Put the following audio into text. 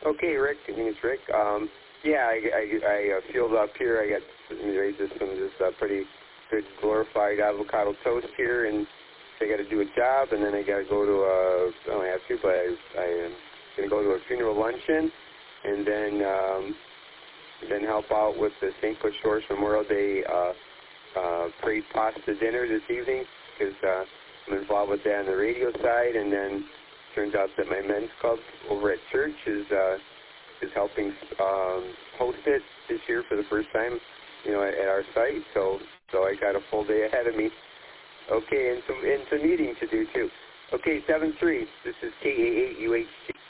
Okay, Rick. I think it's Rick. Yeah, I fueled up here. I got raised some pretty good glorified avocado toast here, and I got to do a job, and then I got to go to I don't have to, but I am going to go to a funeral luncheon, and then help out with the St. Clair Shores Memorial Day parade pasta dinner this evening, because I'm involved with that on the radio side, and then turns out that my men's club over at church is helping host it this year for the first time, at our site. So I got a full day ahead of me. Okay, and some meeting to do too. Okay, 7-3. This is KA8UHC.